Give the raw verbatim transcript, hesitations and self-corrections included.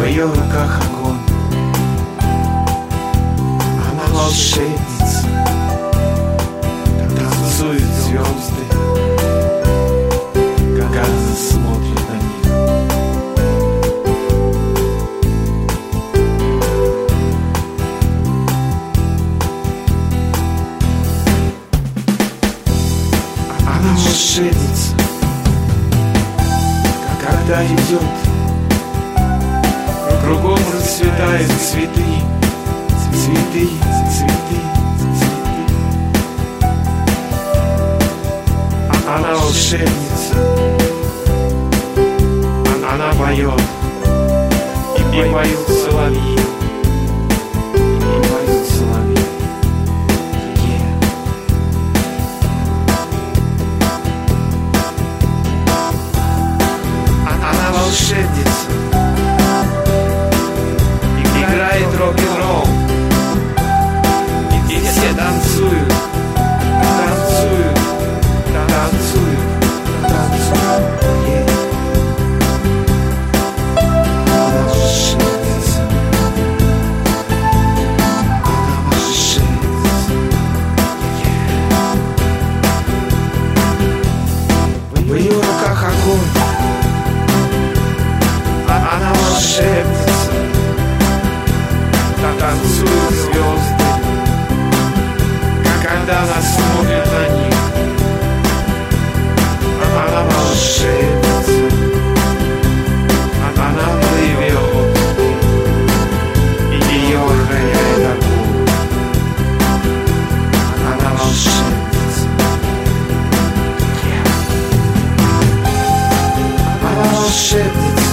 ее руках огонь. Она волшебница, танцуют звезды, когда она смотрит на них. Она волшебница, когда идет, кругом расцветают цветы, цветы, цветы, цветы. Она волшебница, она поет, и поют соловьи, и поют соловьи. Yeah. Она волшебница, играет рок-н-ролл, и все танцуют, танцуют, танцуют, танцуют. Yeah. Она волшебница, она волшебница. Yeah. В ее руках огонь, она волшебница, танцуют звезды, когда она смотрит на них. Она волшебница, она плывет, и ее охраняет огонь. Она волшебница. Yeah. Она волшебница.